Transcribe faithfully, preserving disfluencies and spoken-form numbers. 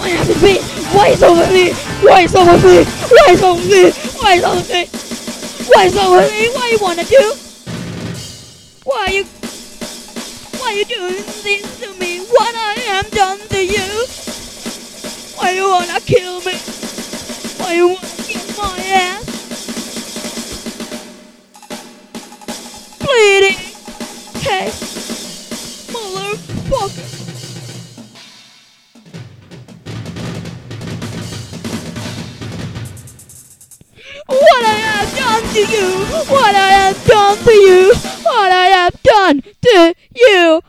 it have to be? Why so with me? Why so with me? Why so with me? Why so with me? Why so with me? What you wanna do? Why you Why you doing this to me? What I have done to you? Why you wanna kill me? Why you wanna get my ass? Bleeding. Hey, motherfucker. What I have done to you? What I have done to you? What I have done to you?